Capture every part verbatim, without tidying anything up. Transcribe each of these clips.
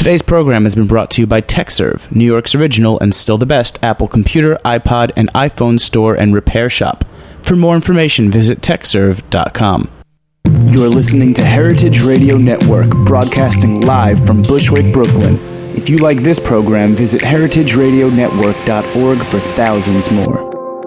Today's program has been brought to you by TechServe, New York's original and still the best Apple computer, iPod, and iPhone store and repair shop. For more information, visit tech serve dot com. You're listening to Heritage Radio Network, broadcasting live from Bushwick, Brooklyn. If you like this program, visit heritage radio network dot org for thousands more.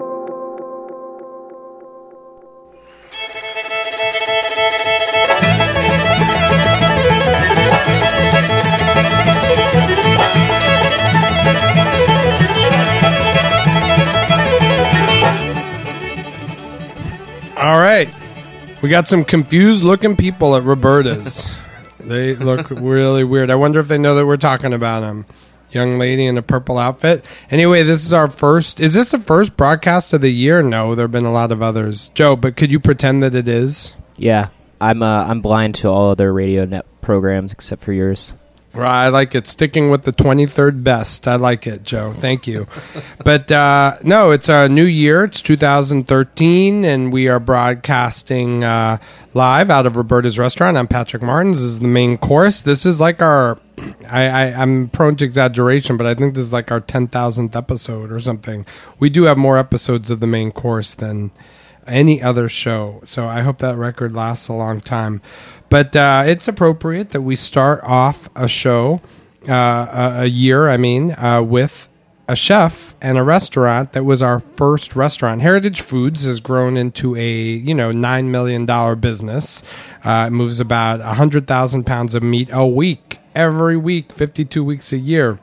All right. We got some confused looking people at Roberta's. They look really weird. I wonder if they know that we're talking about them. Young lady in a purple outfit. Anyway, this is our first. Is this the first broadcast of the year? No, there have been a lot of others. Joe, but could you pretend that it is? Yeah, I'm uh, I'm blind to all other radio net programs except for yours. Right, I like it. Sticking with the twenty-third best. I like it, Joe. Thank you. But uh, no, it's a new year. It's two thousand thirteen, and we are broadcasting uh, live out of Roberta's Restaurant. I'm Patrick Martins. This is the main course. This is like our... I, I, I'm prone to exaggeration, but I think this is like our ten thousandth episode or something. We do have more episodes of the main course than any other show, so I hope that record lasts a long time. But uh, it's appropriate that we start off a show, uh, a, a year, I mean, uh, with a chef and a restaurant that was our first restaurant. Heritage Foods has grown into a, you know, nine million dollars business. Uh, it moves about one hundred thousand pounds of meat a week, every week, fifty-two weeks a year.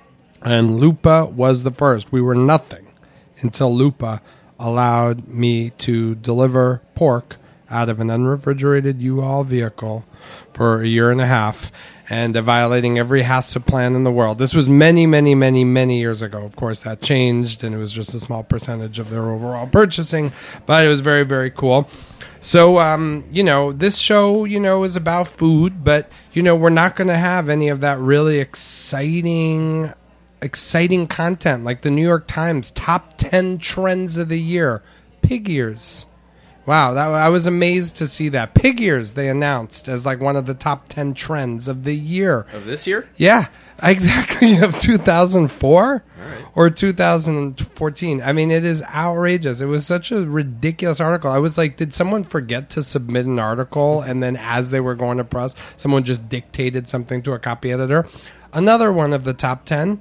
And Lupa was the first. We were nothing until Lupa allowed me to deliver pork out of an unrefrigerated U-Haul vehicle for a year and a half, and uh, violating every HACCP plan in the world. This was many, many, many, many years ago. Of course, that changed, and it was just a small percentage of their overall purchasing, but it was very, very cool. So, um, you know, this show, you know, is about food, but, you know, we're not going to have any of that really exciting, exciting content like the New York Times top ten trends of the year. Pig ears. Wow, that, I was amazed to see that. Pig ears, they announced as like one of the top ten trends of the year. Of this year? Yeah, exactly, of two thousand four right. or two thousand fourteen. I mean, it is outrageous. It was such a ridiculous article. I was like, did someone forget to submit an article, and then as they were going to press, someone just dictated something to a copy editor? Another one of the top ten,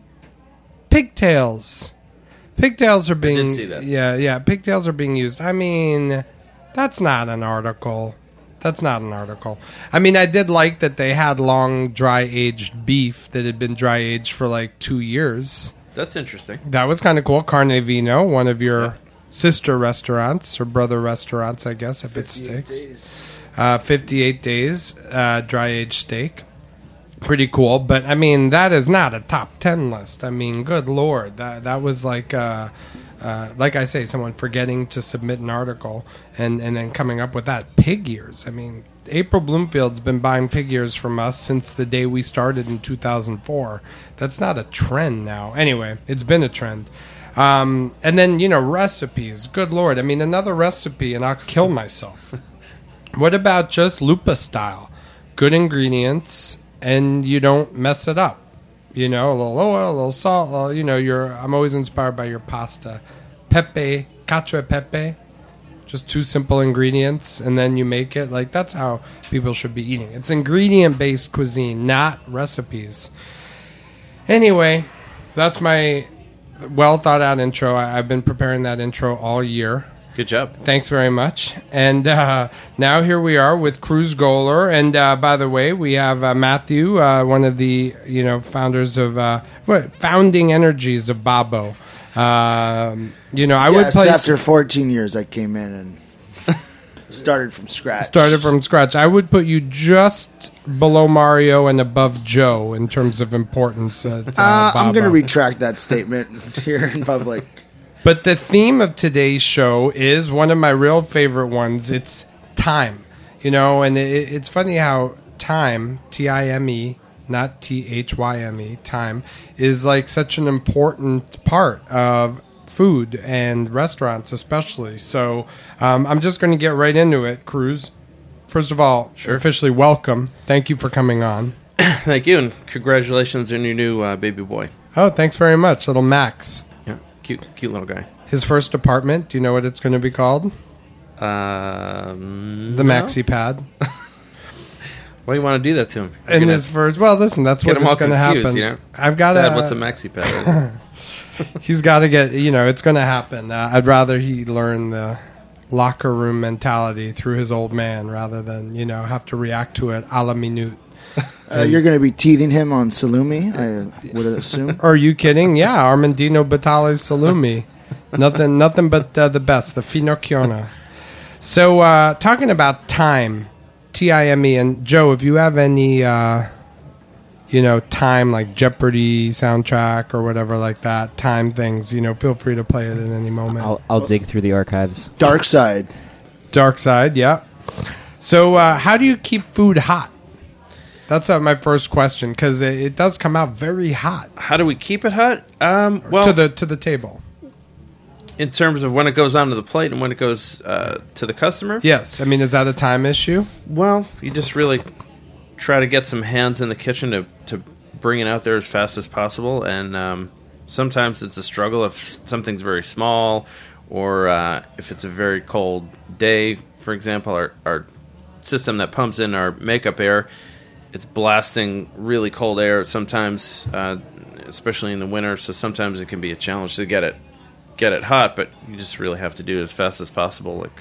pigtails. Pigtails are being... I did see that. Yeah, yeah, pigtails are being used. I mean... That's not an article. That's not an article. I mean, I did like that they had long, dry-aged beef that had been dry-aged for like two years. That's interesting. That was kind of cool. Carne Vino, one of your yeah. sister restaurants, or brother restaurants, I guess, if it's steaks. Days. Uh, fifty-eight days, uh, dry-aged steak. Pretty cool. But, I mean, that is not a top ten list. I mean, good Lord. That, that was like... Uh, Uh, like I say, someone forgetting to submit an article and, and then coming up with that. Pig ears. I mean, April Bloomfield's been buying pig ears from us since the day we started in two thousand four. That's not a trend now. Anyway, it's been a trend. Um, and then, you know, recipes. Good Lord. I mean, another recipe and I'll kill myself. What about just Lupa style? Good ingredients and you don't mess it up. You know, a little oil, a little salt. Well, you know, you're. I'm always inspired by your pasta, pepe, cacio e pepe. Just two simple ingredients, and then you make it. Like that's how people should be eating. It's ingredient-based cuisine, not recipes. Anyway, that's my well thought out intro. I, I've been preparing that intro all year. Good job. Thanks very much. And uh, now here we are with Cruz Goler. And uh, by the way, we have uh, Matthew, uh, one of the you know founders of uh, what founding energies of Babbo. Um, you know, I yes, would place after fourteen years, I came in and started from scratch. Started from scratch. I would put you just below Mario and above Joe in terms of importance. At, uh, uh, I'm going to Babbo. retract that statement here in public. But the theme of today's show is one of my real favorite ones. It's time. You know, and it, it's funny how time, T I M E, not T H Y M E, time, is like such an important part of food and restaurants especially. So um, I'm just going to get right into it, Cruz. First of all, sure. officially welcome. Thank you for coming on. Thank you, and congratulations on your new uh, baby boy. Oh, thanks very much, little Max. Yeah, cute, cute little guy. His first apartment. Do you know what it's going to be called? Um, The no? Maxi Pad. Why do you want to do that to him? You're And gonna his first. Well, listen, that's get what him all it's going to confused, happen. You know? I've got Dad, to. what's a maxi pad? He's got to get. You know, it's going to happen. Uh, I'd rather he learn the locker room mentality through his old man rather than you know have to react to it a la minute. Uh, you're going to be teething him on salumi, I would assume. Are you kidding? Yeah, Armandino Batale's salumi. nothing, nothing but uh, the best, the Finocchiona. So, uh, talking about time, T I M E, and Joe, if you have any, uh, you know, time like Jeopardy soundtrack or whatever like that, time things, you know, feel free to play it at any moment. I'll, I'll dig through the archives. Dark Side. Dark Side, yeah. So, uh, how do you keep food hot? That's uh, my first question because it, it does come out very hot How do we keep it hot? Um, well, to the to the table. in terms of when it goes onto the plate and when it goes uh, to the customer. Yes, I mean, is that a time issue? Well, you just really try to get some hands in the kitchen to, to bring it out there as fast as possible. And um, sometimes it's a struggle if something's very small or uh, if it's a very cold day. For example, our, our system that pumps in our makeup air, it's blasting really cold air sometimes, uh, especially in the winter. So sometimes it can be a challenge to get it get it hot, but you just really have to do it as fast as possible, like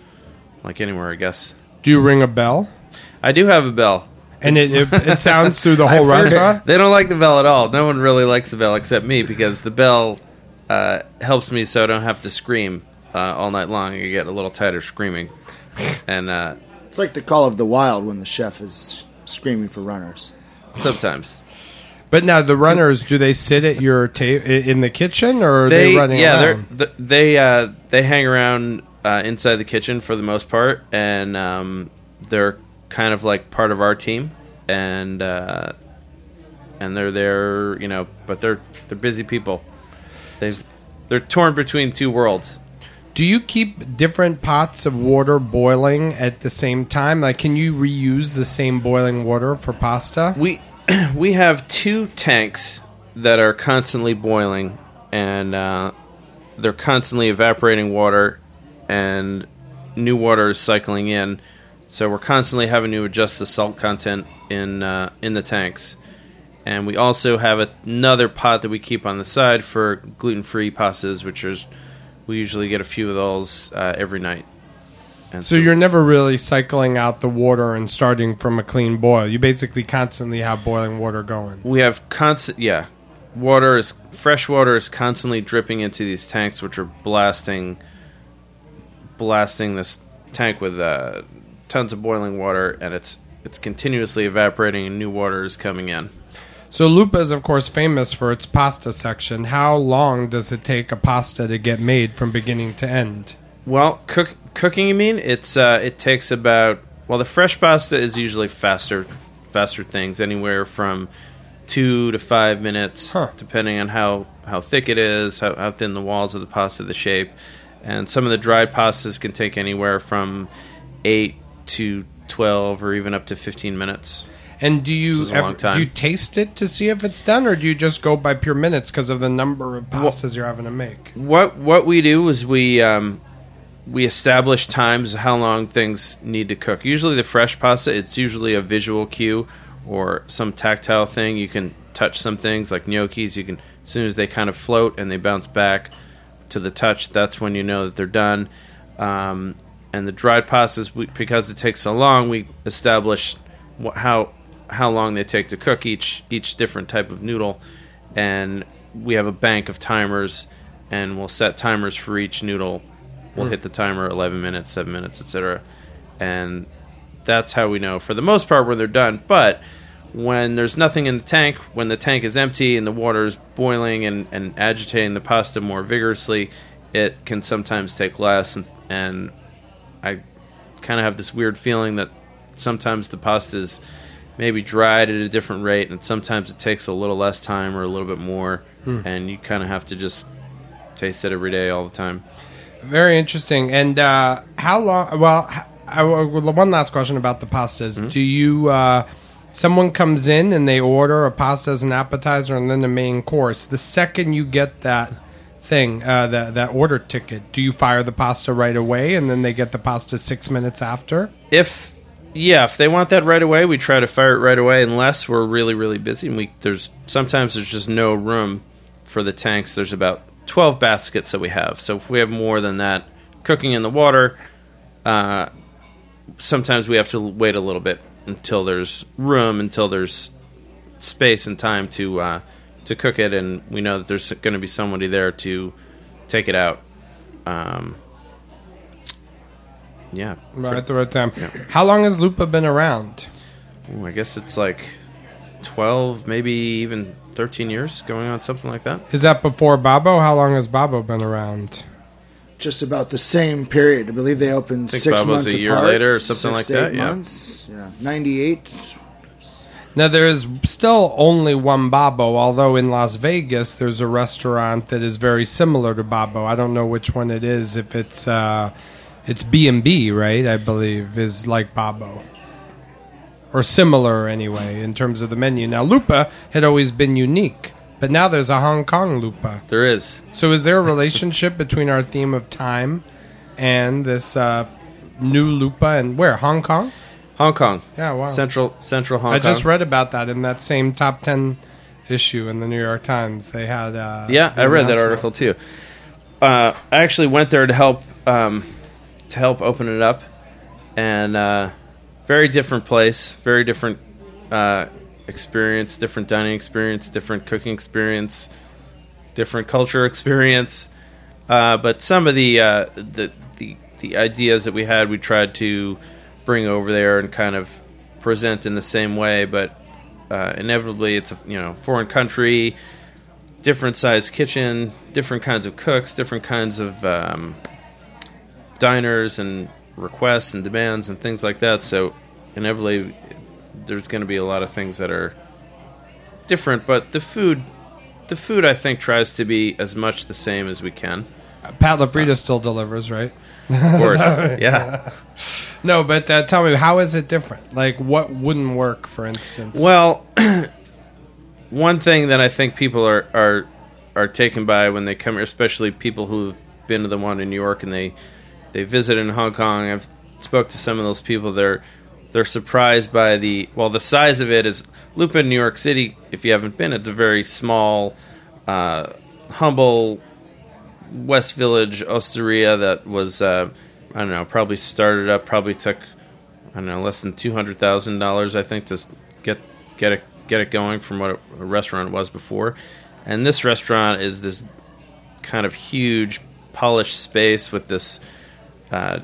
like anywhere, I guess. Do you ring a bell? I do have a bell. And it, it, it sounds through the whole restaurant? They don't like the bell at all. No one really likes the bell except me because the bell uh, helps me so I don't have to scream uh, all night long. I get a little tighter screaming. And uh, It's like the Call of the Wild when the chef is screaming for runners. sometimes. But now the runners, do they sit at your table in the kitchen or are they, They, running yeah, around? they're, th- they uh, they hang around uh, inside the kitchen for the most part, and um, they're kind of like part of our team, and uh, and they're there, you know, but they're they're busy people. They they're torn between two worlds. Do you keep different pots of water boiling at the same time? Like, can you reuse the same boiling water for pasta? We we have two tanks that are constantly boiling, and uh, they're constantly evaporating water, and new water is cycling in. So we're constantly having to adjust the salt content in uh, in the tanks. And we also have another pot that we keep on the side for gluten-free pastas, which is we usually get a few of those uh, every night. And So you're never really cycling out the water and starting from a clean boil. You basically constantly have boiling water going. we have constant, yeah, water is fresh water is constantly dripping into these tanks, which are blasting, blasting this tank with uh, tons of boiling water, and it's it's continuously evaporating, and new water is coming in. So Lupa is, of course, famous for its pasta section. How long does it take a pasta to get made from beginning to end? Well, cook, cooking, you mean? It's uh, it takes about well, the fresh pasta is usually faster, faster things, anywhere from two to five minutes, Huh. depending on how, how thick it is, how, how thin the walls of the pasta, the shape, and some of the dried pastas can take anywhere from eight to twelve, or even up to fifteen minutes. And do you This is a ever, long time. do you taste it to see if it's done, or do you just go by pure minutes because of the number of pastas you're having to make? What what we do is we um, we establish times how long things need to cook. Usually the fresh pasta, it's usually a visual cue or some tactile thing. You can touch some things like gnocchis. You can, as soon as they kind of float and they bounce back to the touch, that's when you know that they're done. Um, and the dried pastas, we, because it takes so long, we establish what, how how long they take to cook each each different type of noodle, and we have a bank of timers, and we'll set timers for each noodle. We'll hit the timer eleven minutes, seven minutes, et cetera. And that's how we know, for the most part, when they're done. But when there's nothing in the tank, when the tank is empty and the water is boiling and, and agitating the pasta more vigorously, it can sometimes take less. And, and I kind of have this weird feeling that sometimes the pasta is maybe dried at a different rate, and sometimes it takes a little less time or a little bit more. And you kind of have to just taste it every day all the time. Very interesting. And uh, how long? Well, I, I- one last question about the pastas. Mm-hmm. Do you uh, someone comes in and they order a pasta as an appetizer and then the main course. The second you get that thing, uh, that that order ticket, do you fire the pasta right away and then they get the pasta six minutes after? If yeah, if they want that right away, we try to fire it right away. Unless we're really really busy, and we there's sometimes there's just no room for the tanks. There's about twelve baskets that we have. So if we have more than that cooking in the water, uh, sometimes we have to wait a little bit until there's room, until there's space and time to uh, to cook it, and we know that there's going to be somebody there to take it out. Um, yeah. Right at the right time. Yeah. How long has Lupa been around? Ooh, I guess it's like twelve, maybe even thirteen years, going on, something like that. Is that before Babbo? How long has Babbo been around? Just about the same period. I believe they opened I think six Babbo's months a year apart, later or something six like to that, eight yeah. months. Yeah, ninety-eight. Now, there is still only one Babbo, although in Las Vegas there's a restaurant that is very similar to Babbo. I don't know which one it is. If it's uh, it's B and B, right? I believe is like Babbo, or similar anyway in terms of the menu. Now, Lupa had always been unique, but now there's a Hong Kong Lupa. There is. So, is there a relationship between our theme of time and this uh, new Lupa? And where? Hong Kong? Hong Kong. Yeah, wow. Central Central Hong I Kong. just read about that in that same top ten issue in the New York Times. They had uh, Yeah, the I read that announcement. article too. Uh, I actually went there to help um, to help open it up, and uh, very different place, very different uh, experience, different dining experience, different cooking experience, different culture experience. Uh, but some of the, uh, the the the ideas that we had, we tried to bring over there and kind of present in the same way, but uh, inevitably it's a you know foreign country, different sized kitchen, different kinds of cooks, different kinds of um, diners and requests and demands and things like that. So inevitably there's going to be a lot of things that are different, but the food, the food I think tries to be as much the same as we can. Uh, Pat LaFrida still delivers, right? Of course, yeah. No, but uh, tell me, how is it different? Like, what wouldn't work, for instance? Well, one thing that I think people are, are are taken by when they come here, especially people who've been to the one in New York and they they visit in Hong Kong. I've spoke to some of those people. They're they're surprised by the well, the size of it is Lupa in New York City. If you haven't been, it's a very small, uh, humble West Village osteria that was. Uh, I don't know, probably started up, probably took, I don't know, less than two hundred thousand dollars, I think, to get get it get it going from what a restaurant was before. And this restaurant is this kind of huge, polished space with this uh,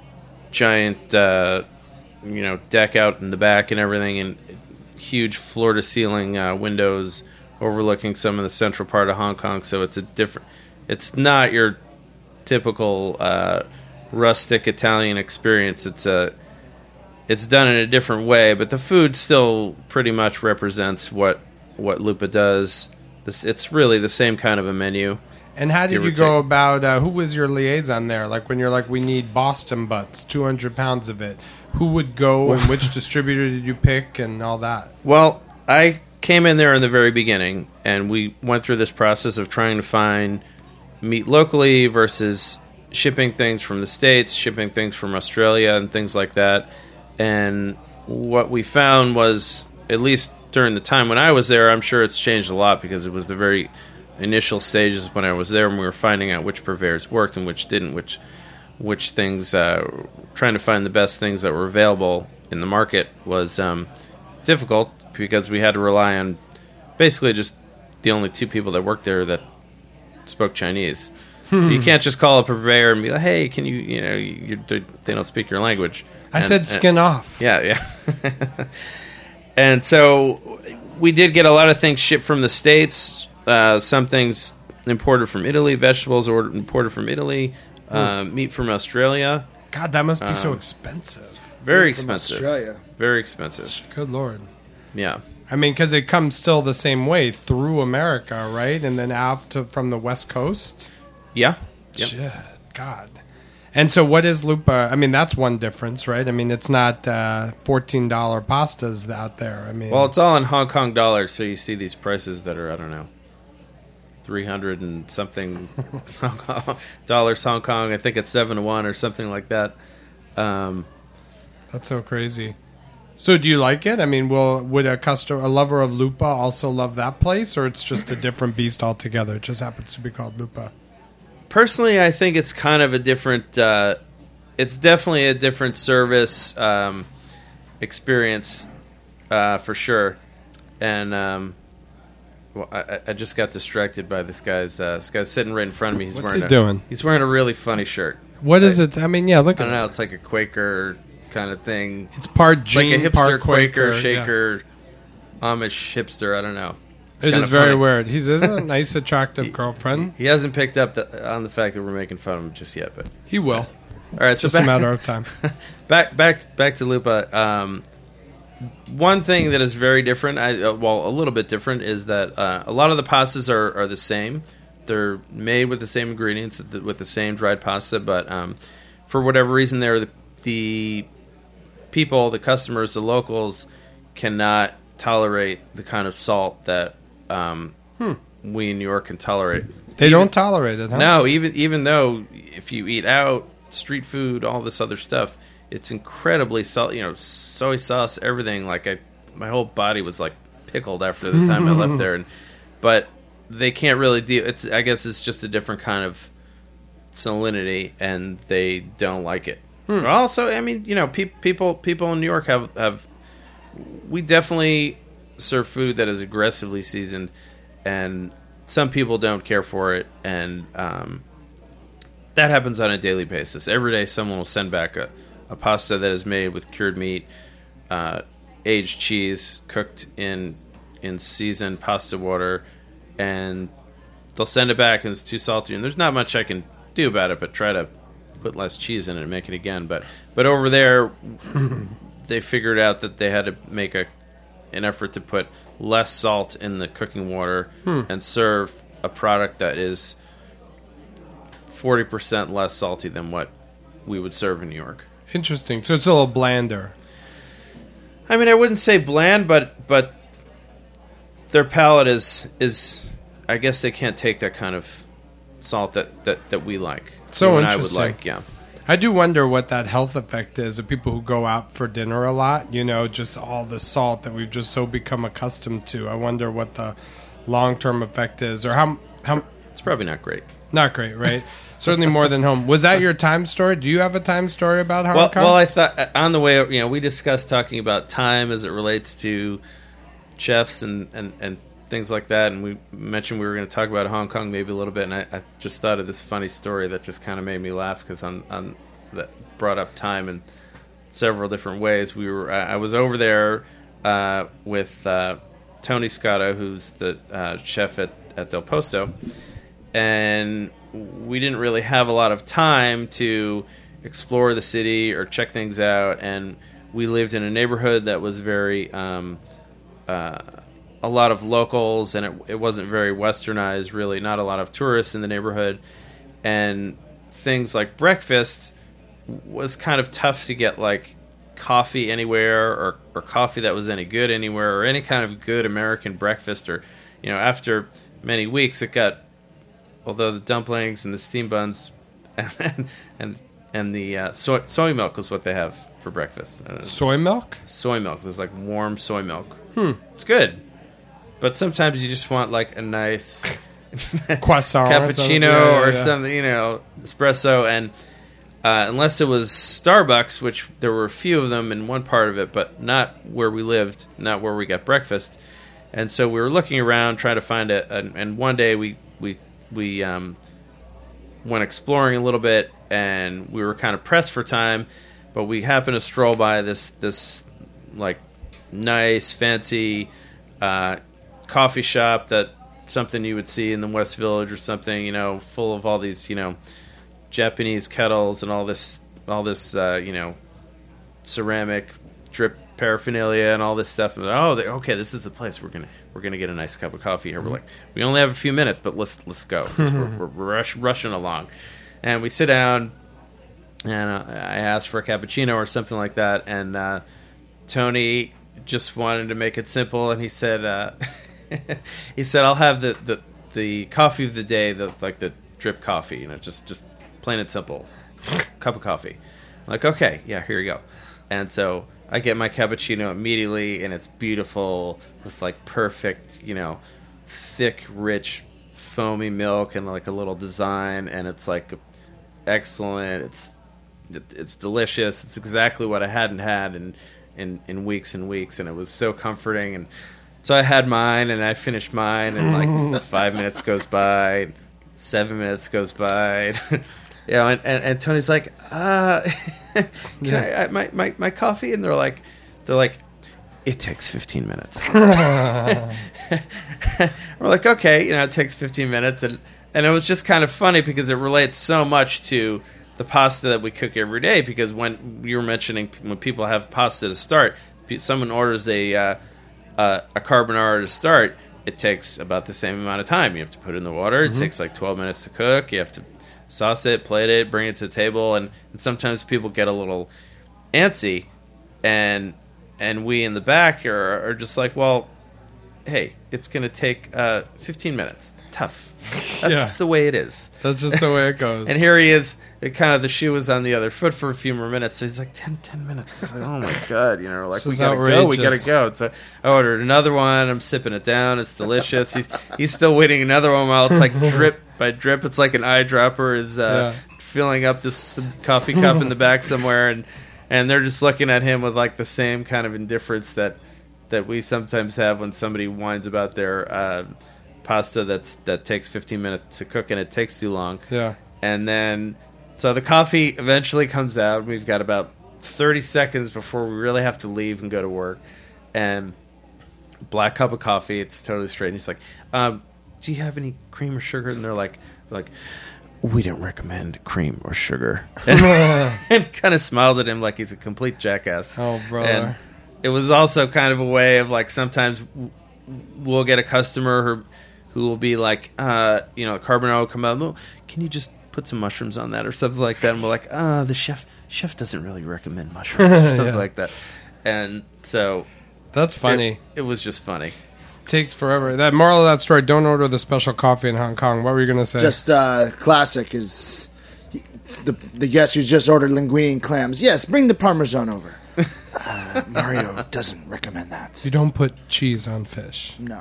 giant, uh, you know, deck out in the back and everything, and huge floor-to-ceiling uh, windows overlooking some of the central part of Hong Kong. So it's a different, it's not your typical Uh, rustic Italian experience. It's a, it's done in a different way, but the food still pretty much represents what what Lupa does. This, it's really the same kind of a menu. and how did give or you go take. about, uh, who was your liaison there? Like, when you're like, we need Boston butts, two hundred pounds of it. Who would go, and which distributor did you pick, and all that? Well, I came in there in the very beginning, and we went through this process of trying to find meat locally versus shipping things from the States, shipping things from Australia, and things like that. And what we found was, at least during the time when I was there, I'm sure it's changed a lot because it was the very initial stages when I was there, and we were finding out which purveyors worked and which didn't, which which things, uh, trying to find the best things that were available in the market was um, difficult because we had to rely on basically just the only two people that worked there that spoke Chinese. So you can't just call a purveyor and be like, "Hey, can you?" You know, you, they don't speak your language. I And- said skin off. yeah, yeah. And so we did get a lot of things shipped from the States. Uh, some things imported from Italy, vegetables or imported from Italy, uh, meat from Australia. God, that must be so Um, expensive. Very From expensive. Australia. Very expensive. Good Lord. Yeah. I mean, because it comes still the same way through America, right? And then out to, from the West Coast. Yeah. Yep. Shit, God. And so what is Lupa? I mean, that's one difference, right? I mean, it's not uh, fourteen dollars pastas out there. I mean, Well, it's all in Hong Kong dollars, so you see these prices that are, I don't know, three hundred and something dollars Hong Kong. I think it's seven to one or something like that. Um, that's so crazy. So do you like it? I mean, will would a customer, a lover of Lupa also love that place, or it's just a different beast altogether? It just happens to be called Lupa. Personally, I think it's kind of a different, uh, it's definitely a different service um, experience uh, for sure. And um, well, I, I just got distracted by this guy's, uh, this guy's sitting right in front of me. He's What's wearing he a, doing? He's wearing a really funny shirt. What like, is it? I mean, yeah, look I at don't it. know, it's like a Quaker kind of thing. It's part It's like jean, a hipster part Quaker, yeah. shaker, Amish hipster, I don't know. It's It kind is of very funny. weird. He's is a nice, attractive girlfriend. He hasn't picked up the, on the fact that we're making fun of him just yet, but He will. all right. It's So just back, a matter of time. back, back, back to Lupa. Um, one thing that is very different, I, uh, well, a little bit different, is that uh, a lot of the pastas are, are the same. They're made with the same ingredients, th- with the same dried pasta, but um, for whatever reason, they're the, the people, the customers, the locals cannot tolerate the kind of salt that um, Hmm. we in New York can tolerate. They Even- don't tolerate it, huh? No, even even though if you eat out, street food, all this other stuff, it's incredibly salt. You know, soy sauce, everything. Like I, my whole body was like pickled after the time I left there. And but they can't really deal. It's I guess it's just a different kind of salinity, and they don't like it. Hmm. Also, I mean, you know, pe- people people in New York have have we definitely serve food that is aggressively seasoned, and some people don't care for it, and um, that happens on a daily basis. Every day someone will send back a, a pasta that is made with cured meat, uh, aged cheese, cooked in in seasoned pasta water, and they'll send it back and it's too salty, and there's not much I can do about it but try to put less cheese in it and make it again. But but over there they figured out that they had to make a an effort to put less salt in the cooking water Hmm. and serve a product that is forty percent less salty than what we would serve in New York. Interesting. So it's a little blander. I mean, I wouldn't say bland, but but their palate is is I guess they can't take that kind of salt that, that, that we like. So You and I would interesting. like, yeah. I do wonder what that health effect is of people who go out for dinner a lot. You know, just all the salt that we've just so become accustomed to. I wonder what the long-term effect is, or how how It's probably not great. not great, right? Certainly more than home. Was that your time story? Do you have a time story about Hong Well, Kong? well, I thought uh, on the way, you know, we discussed talking about time as it relates to chefs and, and, and things like that, and we mentioned we were going to talk about Hong Kong maybe a little bit, and I, I just thought of this funny story that just kind of made me laugh because on, on that brought up time in several different ways. We were I I was over there uh, with uh, Tony Scotto, who's the uh, chef at, at Del Posto, and we didn't really have a lot of time to explore the city or check things out, and we lived in a neighborhood that was very um, uh, a lot of locals, and it, it wasn't very westernized, really, not a lot of tourists in the neighborhood, and things like breakfast was kind of tough to get, like coffee anywhere, or, or coffee that was any good anywhere, or any kind of good American breakfast. Or, you know, after many weeks it got, although the dumplings and the steam buns and and, and the uh, soy, soy milk was what they have for breakfast. Uh, Soy milk? soy milk. There's like warm soy milk. Hmm. It's good. But sometimes you just want like a nice Croissant. or something. cappuccino Yeah, yeah, or yeah. something, you know, espresso. And uh, unless it was Starbucks, which there were a few of them in one part of it, but not where we lived, not where we got breakfast. And so we were looking around trying to find it. And, and one day we we we um, went exploring a little bit, and we were kind of pressed for time, but we happened to stroll by this this like nice fancy uh, coffee shop, that something you would see in the West Village or something, you know, full of all these, you know, Japanese kettles and all this all this uh, you know, ceramic drip paraphernalia and all this stuff. And, oh, they, okay, this is the place we're gonna we're gonna get a nice cup of coffee here. We're like, we only have a few minutes, but let's let's go. 'Cause we're, we're rush, rushing along, and we sit down, and uh, I asked for a cappuccino or something like that, and uh, Tony just wanted to make it simple, and he said, uh, he said, "I'll have the, the, the coffee of the day, the like the drip coffee, you know, just just plain and simple, cup of coffee." I'm like, okay, yeah, here you go. And so I get my cappuccino immediately, and it's beautiful with like perfect, you know, thick, rich, foamy milk and like a little design, and it's like excellent. It's it's delicious. It's exactly what I hadn't had in, in, in weeks and weeks, and it was so comforting. And so I had mine, and I finished mine, and like five minutes goes by, seven minutes goes by. You know, and, and, and Tony's like, uh, can Yeah. I, I, my, my, my coffee? And they're like, they're like, it takes fifteen minutes. We're like, okay, you know, it takes fifteen minutes. And, and it was just kind of funny because it relates so much to the pasta that we cook every day. Because when you were mentioning when people have pasta to start, pe- someone orders a, uh, uh, a carbonara to start, it takes about the same amount of time. You have to put it in the water. It Mm-hmm. takes like twelve minutes to cook. You have to sauce it, plate it, bring it to the table, and, and sometimes people get a little antsy, and and we in the back are, are just like, well, hey, it's going to take uh, fifteen minutes. Tough. That's Yeah. the way it is. That's just the way it goes. And here he is, it kind of the shoe was on the other foot for a few more minutes, so he's like, ten, ten minutes. It's like, oh my God, you know, like, This we is gotta go, we gotta outrageous. go. So I ordered another one, I'm sipping it down, it's delicious. He's he's still waiting another one while it's like drip by drip, it's like an eyedropper is uh, Yeah. filling up this coffee cup in the back somewhere, and and they're just looking at him with like the same kind of indifference that that we sometimes have when somebody whines about their uh, pasta that's that takes fifteen minutes to cook and it takes too long. Yeah. And then, so the coffee eventually comes out. We've got about thirty seconds before we really have to leave and go to work. And black cup of coffee. It's totally straight. And he's like, um, do you have any cream or sugar? And they're like, they're like, we don't recommend cream or sugar. And, and kind of smiled at him like he's a complete jackass. Oh, brother. And it was also kind of a way of like sometimes w- we'll get a customer who, who will be like, uh, you know, carbonara will come out. "Oh, can you just put some mushrooms on that or something like that?" And we're like, uh, the chef chef doesn't really recommend mushrooms or something Yeah. like that. And so That's funny. It, it was just funny. Takes forever. That moral of that story: don't order the special coffee in Hong Kong. What were you going to say? Just uh, classic is the the guest who's just ordered linguine and clams. Yes, bring the Parmesan over. Uh, Mario doesn't recommend that. you don't put cheese on fish. No.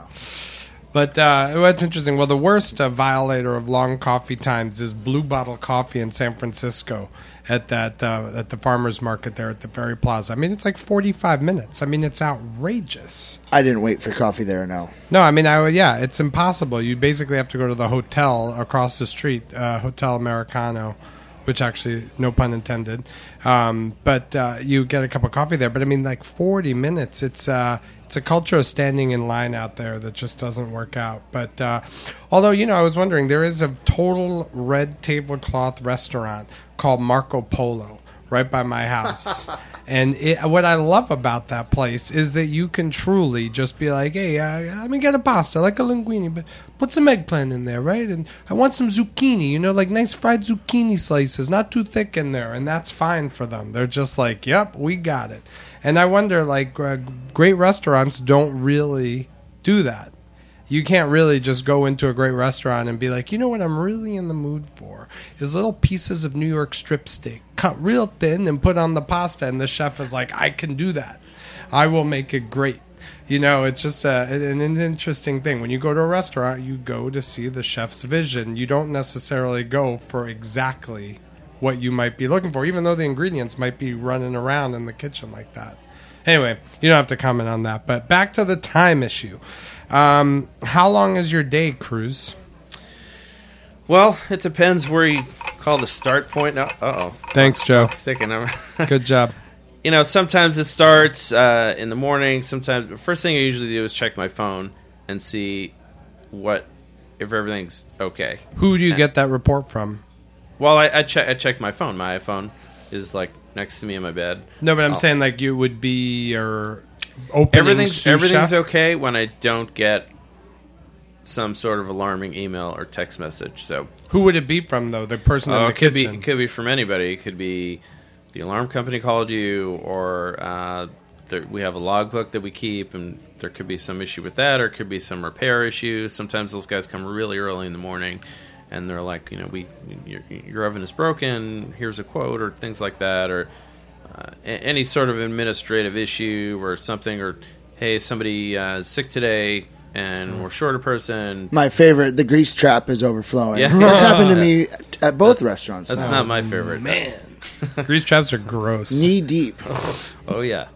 But uh, what's interesting? Well, the worst uh, violator of long coffee times is Blue Bottle Coffee in San Francisco at that uh, at the farmers market there at the Ferry Plaza. I mean, it's like forty-five minutes. I mean, it's outrageous. I didn't wait for coffee there, no. No, I mean, I, yeah, it's impossible. You basically have to go to the hotel across the street, uh, Hotel Americano, which actually, no pun intended. Um, but uh, you get a cup of coffee there. But I mean, like forty minutes. It's uh, it's a culture of standing in line out there that just doesn't work out. But uh, although, you know, I was wondering, there is a total red tablecloth restaurant called Marco Polo right by my house. And it, what I love about that place is that you can truly just be like, hey, uh, let me get a pasta, like a linguine, but put some eggplant in there, right? And I want some zucchini, you know, like nice fried zucchini slices, not too thick in there. And that's fine for them. They're just like, yep, we got it. And I wonder, like, uh, great restaurants don't really do that. You can't really just go into a great restaurant and be like, you know what I'm really in the mood for is little pieces of New York strip steak cut real thin and put on the pasta. And the chef is like, I can do that. I will make it great. You know, it's just a, an, an interesting thing. When you go to a restaurant, you go to see the chef's vision. You don't necessarily go for exactly what you might be looking for, even though the ingredients might be running around in the kitchen like that. Anyway, you don't have to comment on that. But back to the time issue. Um, how long is your day, Cruz? Well, it depends where you call the start point. Uh oh. Thanks, Joe. Sticking. Good job. You know, sometimes it starts uh, in the morning. Sometimes the first thing I usually do is check my phone and see what if everything's okay. Who do you get that report from? Well, I, I check I check my phone. My iPhone is like next to me in my bed. No, but I'm Oh. saying like you would be or opening Everything's sous everything's chef? okay when I don't get some sort of alarming email or text message. So Who would it be from, though? The person in oh, the it could be kitchen? it could be from anybody. It could be the alarm company called you, or uh, there, we have a logbook that we keep, and there could be some issue with that, or it could be some repair issue. Sometimes those guys come really early in the morning, and they're like, you know, we your, your oven is broken. Here's a quote, or things like that, or uh, a- any sort of administrative issue or something, or hey, somebody uh, is sick today and we're short a person. My favorite, the grease trap is overflowing. Yeah. That's happened to me at both restaurants. That's now. not my favorite. Man. Grease traps are gross. Knee deep. Oh yeah.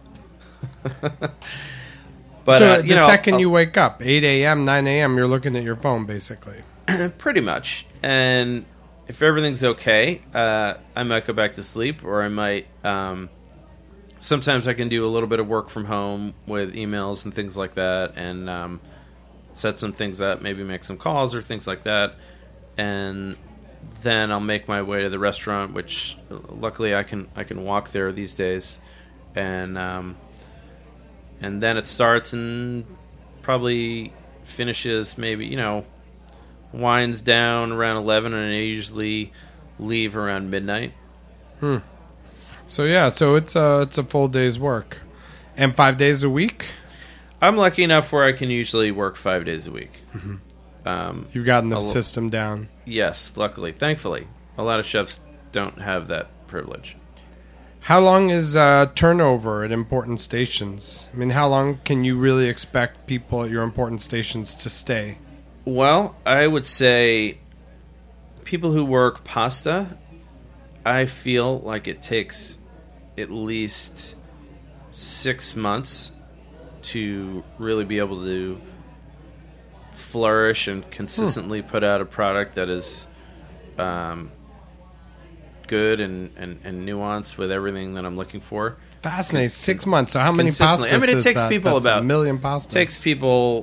But so uh, the you know, second I'll- you wake up, eight a.m., nine a.m., you're looking at your phone, basically. pretty much. And if everything's okay, uh, I might go back to sleep, or I might. Um, sometimes I can do a little bit of work from home with emails and things like that, and um, set some things up, maybe make some calls or things like that, and then I'll make my way to the restaurant, which luckily I can I can walk there these days, and um, and then it starts and probably finishes maybe, you know, winds down around eleven, and I usually leave around midnight. So, yeah, so it's a, it's a full day's work. And five days a week? I'm lucky enough where I can usually work five days a week. Um, You've gotten the A lo- system down. yes, luckily, thankfully, a lot of chefs don't have that privilege. How long is uh, turnover at important stations? I mean, how long can you really expect people at your important stations to stay? Well, I would say people who work pasta, I feel like it takes at least six months to really be able to flourish and consistently put out a product that is um, good and, and, and nuanced with everything that I'm looking for. Fascinating. Six months. So how many Consistently. pastas I mean, it is takes that? people That's about- a million pastas. It takes people...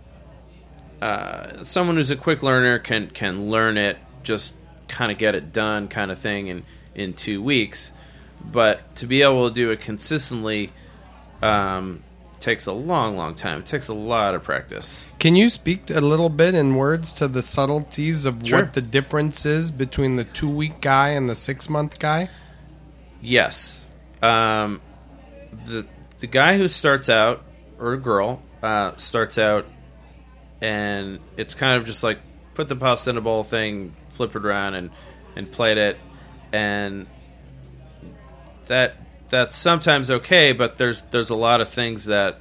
Uh, someone who's a quick learner can, can learn it, just kind of get it done kind of thing in, in two weeks. But to be able to do it consistently um, takes a long, long time. It takes a lot of practice. Can you speak a little bit in words to the subtleties of Sure. what the difference is between the two-week guy and the six-month guy? Yes. Um, the the guy who starts out, or a girl, uh, starts out, and it's kind of just like put the pasta in a bowl thing, flip it around, and, and plate it, and that that's sometimes okay, but there's there's a lot of things that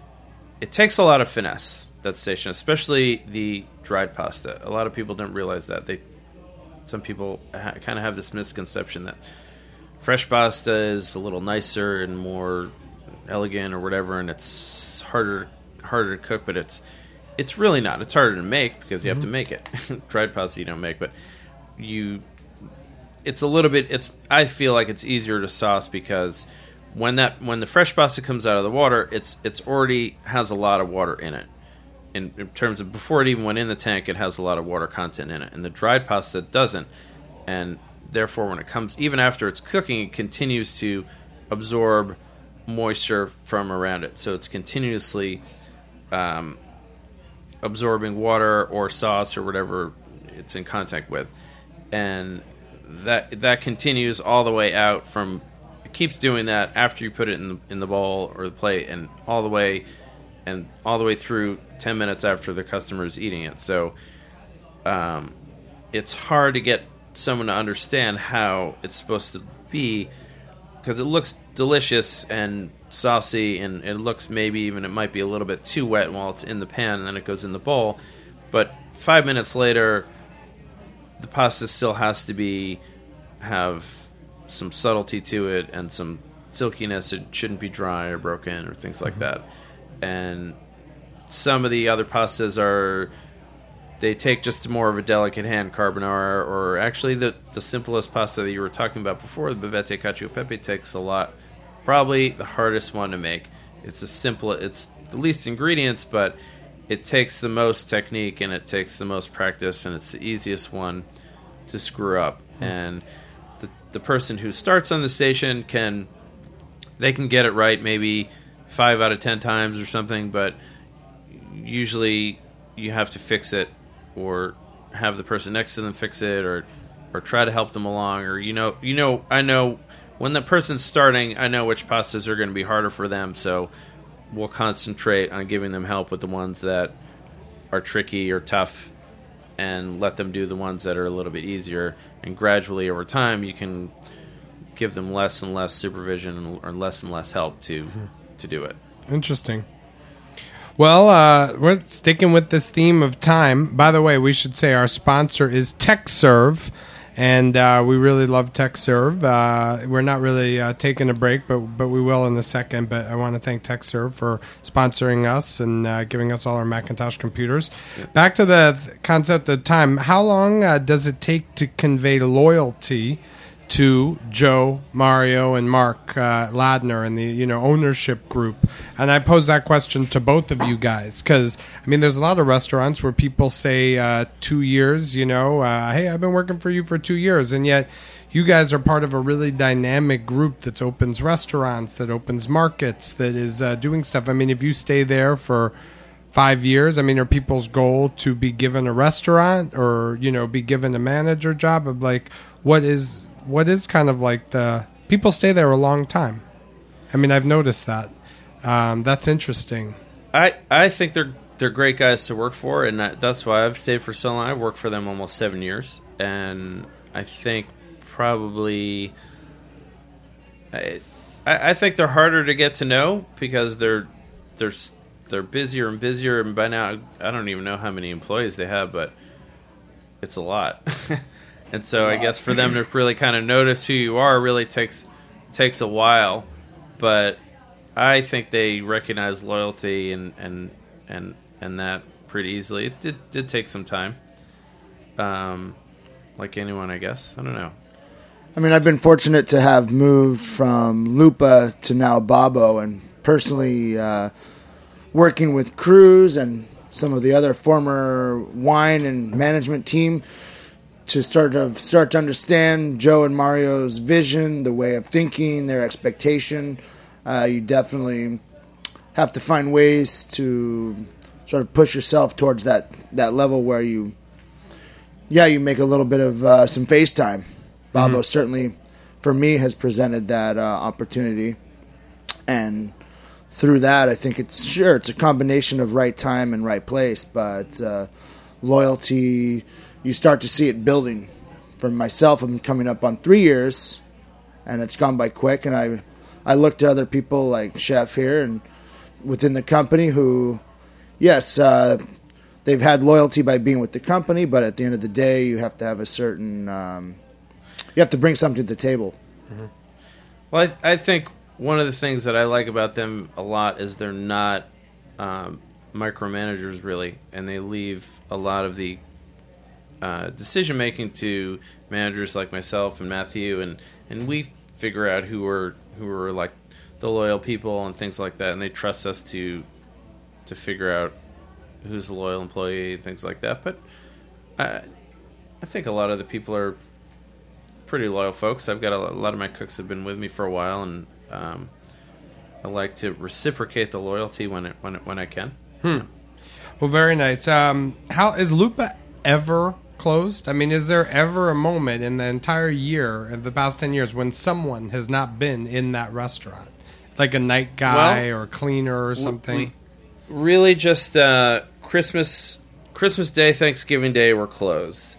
it takes a lot of finesse, that station, especially the dried pasta. A lot of people don't realize that. They some people ha- kind of have this misconception that fresh pasta is a little nicer and more elegant or whatever, and it's harder harder to cook, but it's it's really not. It's harder to make because you have to make it. Dried pasta you don't make, but you it's a little bit it's I feel like it's easier to sauce because when that when the fresh pasta comes out of the water, it's it's already has a lot of water in it. In, in terms of before it even went in the tank, it has a lot of water content in it, and the dried pasta doesn't. And therefore, when it comes, even after it's cooking, it continues to absorb moisture from around it. So it's continuously um, absorbing water or sauce or whatever it's in contact with, and that that continues all the way out from. It keeps doing that after you put it in the, in the bowl or the plate, and all the way and all the way through ten minutes after the customer is eating it. So um, it's hard to get someone to understand how it's supposed to be because it looks delicious and saucy, and it looks maybe even it might be a little bit too wet while it's in the pan, and then it goes in the bowl. But five minutes later, the pasta still has to be have some subtlety to it and some silkiness. It shouldn't be dry or broken or things like that. And some of the other pastas are they take just more of a delicate hand carbonara, or actually the the simplest pasta that you were talking about before, the bavette cacio e pepe, takes a lot. Probably the hardest one to make. It's the simple. It's the least ingredients, but it takes the most technique and it takes the most practice, and it's the easiest one to screw up. And the the person who starts on the station can they can get it right maybe five out of ten times or something, but usually you have to fix it, or have the person next to them fix it, or or try to help them along, or you know, you know, I know when the person's starting, I know which pastas are going to be harder for them, so we'll concentrate on giving them help with the ones that are tricky or tough, and let them do the ones that are a little bit easier. And gradually over time, you can give them less and less supervision or less and less help to mm-hmm. to do it. Interesting. Well, uh, we're sticking with this theme of time. By the way, we should say our sponsor is TechServe, and uh, we really love TechServe. Uh, we're not really uh, taking a break, but but we will in a second. But I want to thank TechServe for sponsoring us and uh, giving us all our Macintosh computers. Yeah. Back to the th- concept of time. How long uh, does it take to convey loyalty to Joe, Mario, and Mark uh, Ladner and the you know ownership group? And I pose that question to both of you guys because I mean, there's a lot of restaurants where people say uh, two years. You know, uh, hey, I've been working for you for two years, and yet you guys are part of a really dynamic group that opens restaurants, that opens markets, that is uh, doing stuff. I mean, if you stay there for five years, I mean, are people's goal to be given a restaurant or you know be given a manager job? Of like, what is What is kind of like the people stay there a long time? I mean, I've noticed that. Um, that's interesting. I, I think they're they're great guys to work for, and that, that's why I've stayed for so long. I've worked for them almost seven years, and I think probably I I think they're harder to get to know because they're they're they're busier and busier, and by now I don't even know how many employees they have, but it's a lot. And so I guess for them to really kind of notice who you are really takes takes a while, but I think they recognize loyalty and and and, and that pretty easily. It did, did take some time, um, like anyone, I guess. I don't know. I mean, I've been fortunate to have moved from Lupa to now Babbo, and personally uh, working with Cruz and some of the other former wine and management team, to start to start to understand Joe and Mario's vision, the way of thinking, their expectation. Uh, you definitely have to find ways to sort of push yourself towards that, that level where you, yeah, you make a little bit of uh, some FaceTime. Babbo mm-hmm. certainly, for me, has presented that uh, opportunity. And through that, I think it's, sure, it's a combination of right time and right place, but uh, loyalty, you start to see it building. For myself, I'm coming up on three years, and it's gone by quick. And I, I look to other people like Chef here and within the company who, yes, uh, they've had loyalty by being with the company, but at the end of the day, you have to have a certain, um, you have to bring something to the table. Mm-hmm. Well, I, I think one of the things that I like about them a lot is they're not um, micromanagers really, and they leave a lot of the Uh, decision making to managers like myself and Matthew, and, and we figure out who are who are like the loyal people and things like that, and they trust us to to figure out who's the loyal employee and things like that. But I I think a lot of the people are pretty loyal folks. I've got a, a lot of my cooks have been with me for a while, and um, I like to reciprocate the loyalty when it when it, when I can. Hmm. Well, very nice. Um, how is Lupa ever closed? I mean, is there ever a moment in the entire year of the past ten years when someone has not been in that restaurant, like a night guy well, or a cleaner or something? Really, just uh, Christmas, Christmas Day, Thanksgiving Day were closed,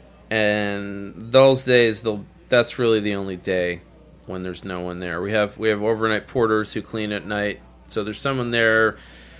and those days, that's really the only day when there's no one there. We have we have overnight porters who clean at night, so there's someone there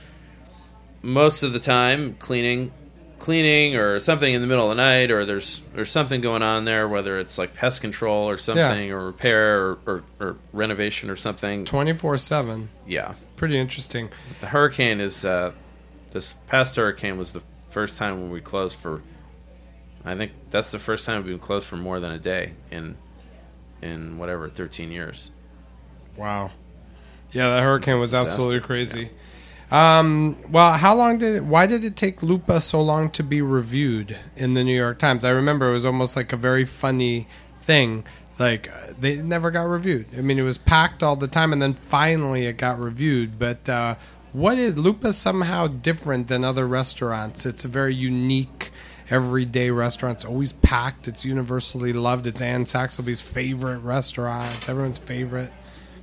most of the time cleaning. cleaning or something in the middle of the night, or there's there's something going on there, whether it's like pest control or something, yeah. or repair or, or, or renovation or something. twenty-four seven. Yeah. Pretty interesting. The hurricane is, uh, this past hurricane was the first time when we closed for, I think that's the first time we've been closed for more than a day in, in whatever, thirteen years. Wow. Yeah, that hurricane was absolutely crazy. Yeah. Um, well, how long did it, why did it take Lupa so long to be reviewed in the New York Times? I remember it was almost like a very funny thing. Like, they never got reviewed. I mean, it was packed all the time, and then finally it got reviewed. But uh, What is Lupa somehow different than other restaurants? It's a very unique, everyday restaurant. It's always packed. It's universally loved. It's Anne Saxelby's favorite restaurant. It's everyone's favorite.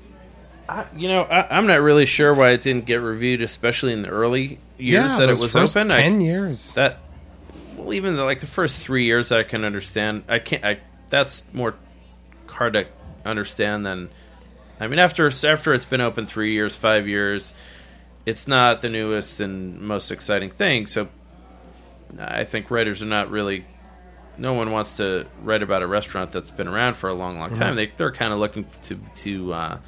I, you know, I, I'm not really sure why it didn't get reviewed, especially in the early years yeah, that it those was first open. Ten I, years. That well, even the, like the first three years, I can understand. I can't. I that's more hard to understand than. I mean, after after it's been open three years, five years, it's not the newest and most exciting thing. So, I think writers are not really. No one wants to write about a restaurant that's been around for a long, long time. Mm-hmm. They they're kind of looking to to. Uh,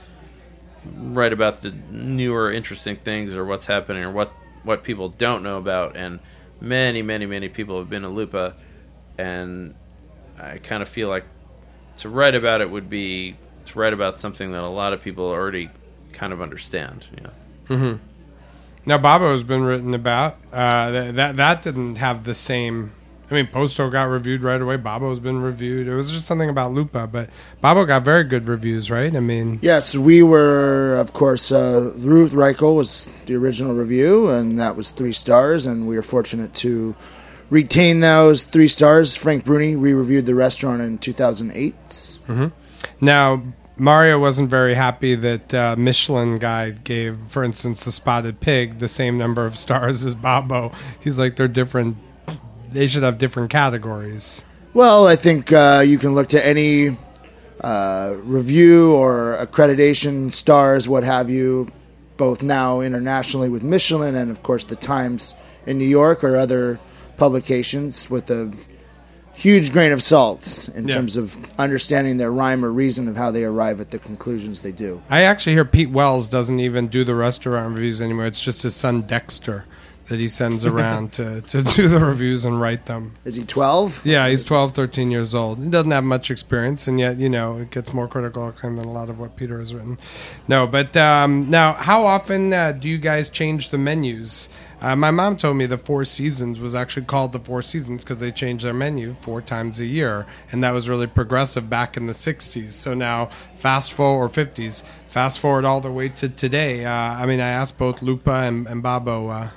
write about the newer interesting things or what's happening or what, what people don't know about, and many many many people have been to Lupa, and I kind of feel like to write about it would be to write about something that a lot of people already kind of understand, you know. Mm-hmm. Now Babbo's been written about. Uh, that, that that didn't have the same. I mean, Posto got reviewed right away. Babbo's been reviewed. It was just something about Lupa, but Babbo got very good reviews, right? I mean, yes, we were, of course. Uh, Ruth Reichel was the original review, and that was three stars. And we were fortunate to retain those three stars. Frank Bruni re-reviewed the restaurant in two thousand eight. Mm-hmm. Now, Mario wasn't very happy that uh, Michelin Guide gave, for instance, the Spotted Pig the same number of stars as Babbo. He's like, they're different. They should have different categories. Well, I think uh, you can look to any uh, review or accreditation, stars, what have you, both now internationally with Michelin and, of course, the Times in New York or other publications with a huge grain of salt in yeah. terms of understanding their rhyme or reason of how they arrive at the conclusions they do. I actually hear Pete Wells doesn't even do the restaurant reviews anymore. It's just his son Dexter that he sends around to, to do the reviews and write them. Is he twelve? Yeah, he's twelve, thirteen years old. He doesn't have much experience, and yet, you know, it gets more critical acclaim than a lot of what Peter has written. No, but um, now, how often uh, do you guys change the menus? Uh, my mom told me the Four Seasons was actually called the Four Seasons because they changed their menu four times a year, and that was really progressive back in the sixties. So now, fast forward, or fifties, fast forward all the way to today. Uh, I mean, I asked both Lupa and, and Babbo, uh,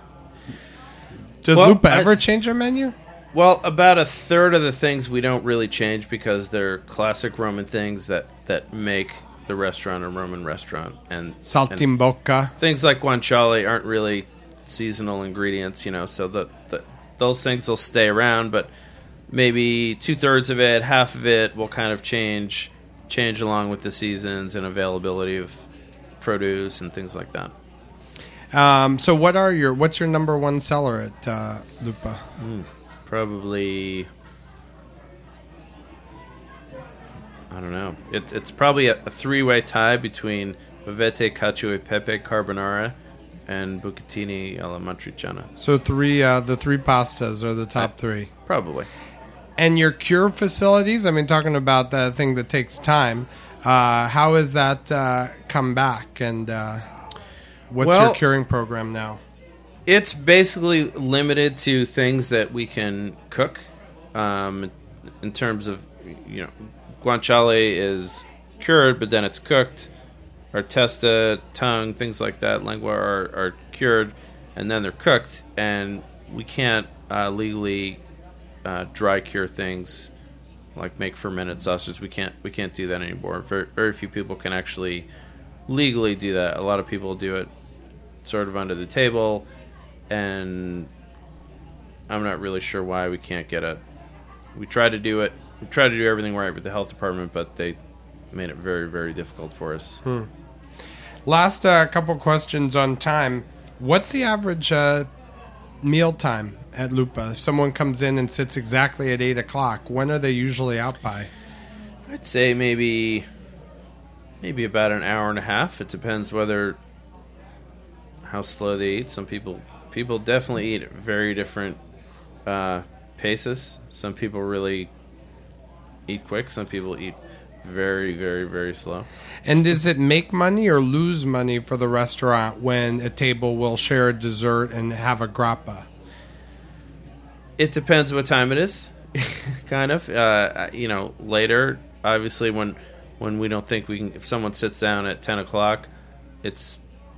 does well, Lupa ever I'd, change their menu? Well, about a third of the things we don't really change because they're classic Roman things that, that make the restaurant a Roman restaurant. And Saltimbocca. And things like guanciale aren't really seasonal ingredients, you know, so the, the those things will stay around, but maybe two-thirds of it, half of it will kind of change change along with the seasons and availability of produce and things like that. Um, so what are your what's your number one seller at uh, Lupa? Mm, probably, I don't know. It, it's probably a, a three-way tie between bavette, cacio e pepe carbonara and bucatini alla matriciana. So three, uh, the three pastas are the top three. Probably. And your cure facilities, I mean, talking about the thing that takes time, uh, how has that uh, come back? And uh, what's well, your curing program now? It's basically limited to things that we can cook. Um, in terms of, you know, guanciale is cured, but then it's cooked. Our testa, tongue, things like that, lingua are, are cured, and then they're cooked. And we can't uh, legally uh, dry cure things like make fermented sausages. We can't we can't do that anymore. Very, very few people can actually legally do that. A lot of people do it sort of under the table, and I'm not really sure why we can't get it. We try to do it. We try to do everything right with the health department, but they made it very, very difficult for us. Hmm. Last uh, couple questions on time. What's the average uh, meal time at Lupa? If someone comes in and sits exactly at eight o'clock, when are they usually out by? I'd say maybe maybe about an hour and a half. It depends whether how slow they eat. Some people people definitely eat at very different uh, paces. Some people really eat quick. Some people eat very, very, very slow. And does it make money or lose money for the restaurant when a table will share a dessert and have a grappa? It depends what time it is, kind of. Uh, you know, later, obviously, when when we don't think we can, if someone sits down at ten o'clock, it's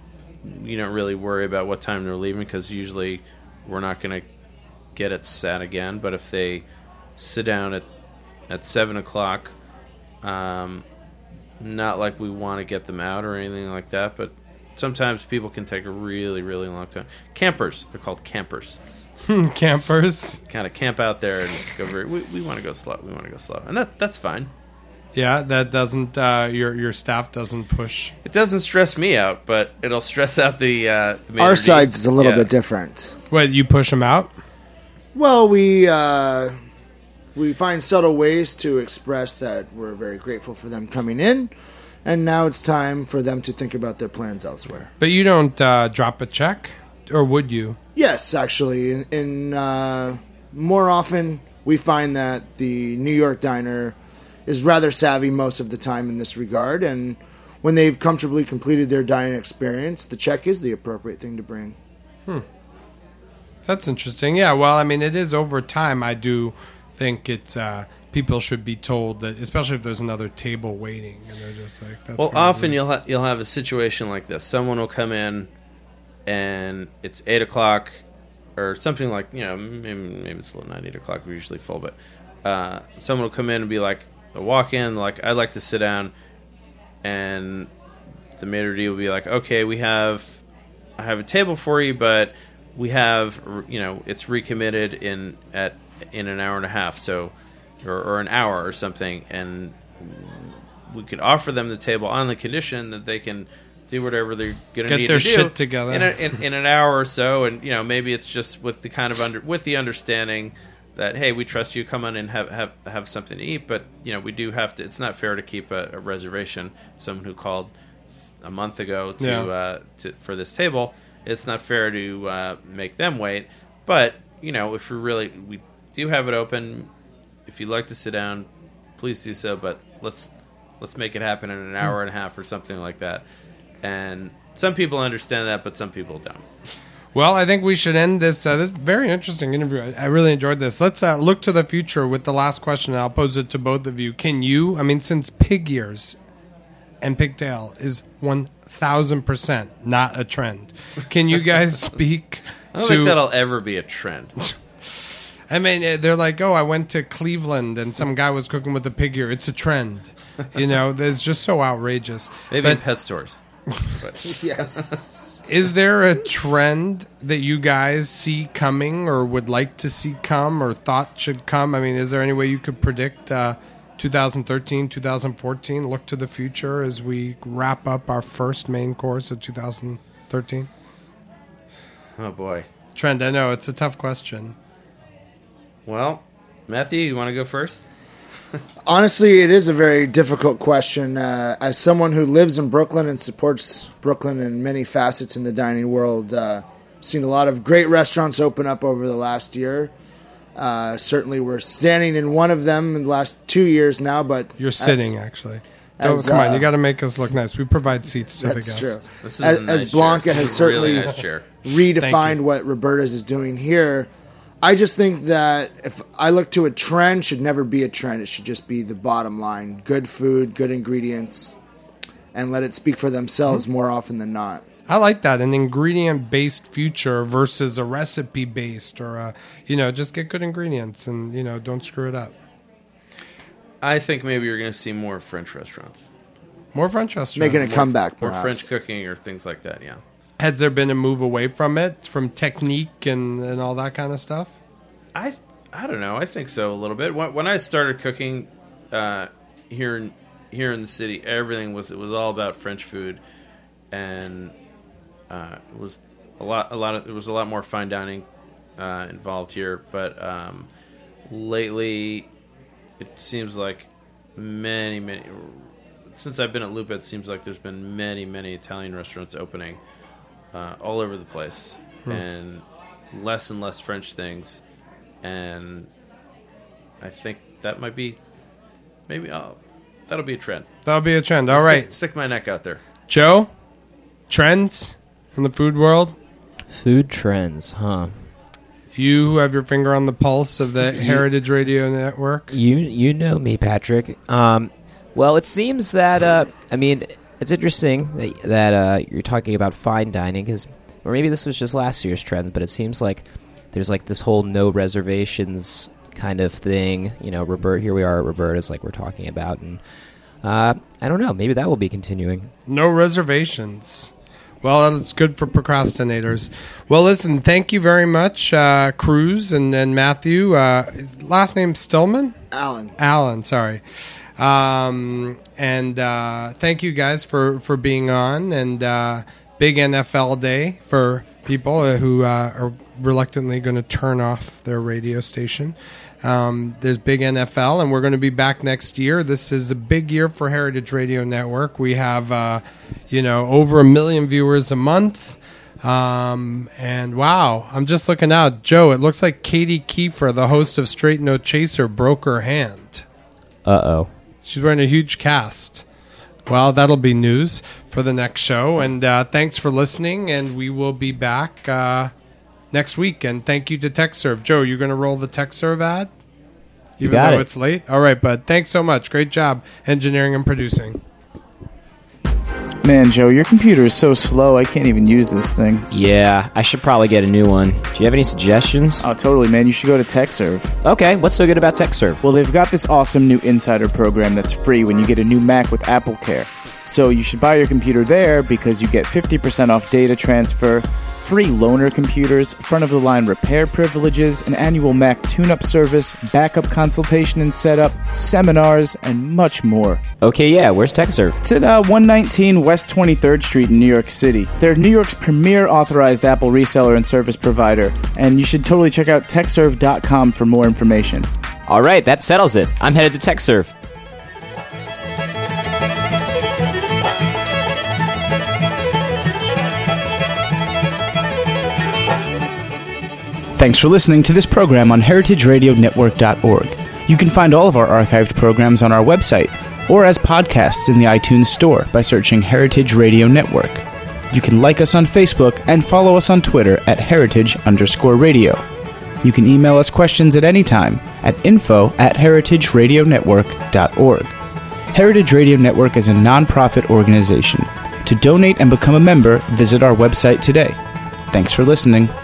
you don't really worry about what time they're leaving because usually we're not going to get it sat again. But if they sit down at at seven o'clock, um, not like we want to get them out or anything like that, but sometimes people can take a really, really long time. Campers, they're called campers. Campers. Kind of camp out there and go very. We, we want to go slow. We want to go slow, and that that's fine. Yeah, that doesn't uh, your your staff doesn't push. It doesn't stress me out, but it'll stress out the. Uh, the Our side's is a little yeah. bit different. What, you push them out? Well, we uh, we find subtle ways to express that we're very grateful for them coming in, and now it's time for them to think about their plans elsewhere. But you don't uh, drop a check, or would you? Yes, actually, in, in uh, more often we find that the New York diner is rather savvy most of the time in this regard, and when they've comfortably completed their dining experience, the check is the appropriate thing to bring. Hmm. That's interesting. Yeah, well, I mean, it is over time. I do think it's uh, people should be told that, especially if there's another table waiting, and they're just like, that's well, really often weird. you'll ha- you'll have a situation like this. Someone will come in, and it's eight o'clock, or something like you know maybe, maybe it's a little not eight o'clock. We're usually full, but uh, someone will come in and be like, they'll walk in like, I'd like to sit down, and the maitre d' will be like, okay, we have, I have a table for you, but we have, you know, it's recommitted in at in an hour and a half, so or, or an hour or something, and we could offer them the table on the condition that they can do whatever they're going to Get need their to do shit together. in, a, in, in an hour or so, and you know maybe it's just with the kind of under with the understanding that hey, we trust you, come on and have have have something to eat, but you know we do have to. It's not fair to keep a, a reservation. Someone who called a month ago to, Yeah. uh, to for this table. It's not fair to uh, make them wait, but you know, if we really we do have it open, if you'd like to sit down, please do so. But let's let's make it happen in an hour and a half or something like that. And some people understand that, but some people don't. Well, I think we should end this. Uh, this very interesting interview. I, I really enjoyed this. Let's uh, look to the future with the last question. And I'll pose it to both of you. Can you? I mean, since pig ears and pigtail is one thousand percent not a trend. Can you guys speak I don't to... think that'll ever be a trend. I mean, they're like, oh, I went to Cleveland and some guy was cooking with a pig ear. It's a trend. You know, it's just so outrageous. Maybe in But pet stores. But Yes. is there a trend that you guys see coming or would like to see come or thought should come? I mean, is there any way you could predict uh, twenty thirteen, twenty fourteen, look to the future as we wrap up our first main course of two thousand thirteen? oh boy. Trend, I know, it's a tough question. Well, Matthew, you want to go first? Honestly, it is a very difficult question. Uh, as someone who lives in Brooklyn and supports Brooklyn in many facets in the dining world, uh, seen a lot of great restaurants open up over the last year. Uh, certainly, we're standing in one of them in the last two years now. But You're as- sitting, actually. as, oh, come on, uh, you got to make us look nice. We provide seats to That's the true. guests. This is As, a nice as Blanca chair. has This is a really certainly nice chair. redefined you. what Roberta's is doing here, I just think that if I look to a trend, should never be a trend. It should just be the bottom line: good food, good ingredients, and let it speak for themselves more often than not. I like that, an ingredient-based future versus a recipe-based, or a, you know, just get good ingredients and, you know, don't screw it up. I think maybe you're going to see more French restaurants. More French restaurants. Making a comeback, More perhaps. French cooking or things like that, yeah. Has there been a move away from it, from technique and, and all that kind of stuff? I I don't know. I think so a little bit. When, when I started cooking uh, here in here in the city, everything was it was all about French food, and uh, it was a lot a lot of it was a lot more fine dining uh, involved here. But um, lately, it seems like many many since I've been at Lupa, it seems like there's been many many Italian restaurants opening uh, all over the place, Hmm. and less and less French things. And I think that might be, maybe I'll, that'll be a trend. That'll be a trend. All Stick- right. Stick my neck out there. Joe, trends in the food world? Food trends, huh? You who have your finger on the pulse of the Heritage Radio Network. You you know me, Patrick. Um, well, it seems that uh, I mean, it's interesting that, that uh, you're talking about fine dining, because, or maybe this was just last year's trend, but it seems like there's like this whole no reservations kind of thing. You know, Robert, here we are at Roberta's, like we're talking about, and uh, I don't know, maybe that will be continuing. No reservations. Well, it's good for procrastinators. Well, listen, thank you very much, uh, Cruz and, and Matthew. Uh, his last name Stillman? Alan. Alan, sorry. Um, and uh, thank you guys for, for being on. And uh, big N F L day for people who uh, are reluctantly going to turn off their radio station. Um, there's big N F L, and we're going to be back next year. This is a big year for Heritage Radio Network. We have, uh, you know, over a million viewers a month. Um, and wow, I'm just looking out. Joe, it looks like Katie Kiefer, the host of Straight No Chaser, broke her hand. Uh-oh. She's wearing a huge cast. Well, that'll be news for the next show. And uh, thanks for listening, and we will be back uh, next week. And thank you to TechServe. Joe, you're going to roll the TechServe ad? Even got though it. It's late? All right, bud. Thanks so much. Great job engineering and producing. Man, Joe, your computer is so slow, I can't even use this thing. Yeah, I should probably get a new one. Do you have any suggestions? Oh, totally, man. You should go to TechServe. Okay, what's so good about TechServe? Well, they've got this awesome new insider program that's free when you get a new Mac with AppleCare. So you should buy your computer there because you get fifty percent off data transfer, free loaner computers, front-of-the-line repair privileges, an annual Mac tune-up service, backup consultation and setup, seminars, and much more. Okay, yeah, where's TechServe? It's at uh, one nineteen West twenty-third Street in New York City. They're New York's premier authorized Apple reseller and service provider, and you should totally check out TechServe dot com for more information. All right, that settles it. I'm headed to TechServe. Thanks for listening to this program on heritage radio network dot org. You can find all of our archived programs on our website or as podcasts in the iTunes Store by searching Heritage Radio Network. You can like us on Facebook and follow us on Twitter at heritage underscore radio. You can email us questions at any time at info at heritage radio network dot org. Heritage Radio Network is a non-profit organization. To donate and become a member, visit our website today. Thanks for listening.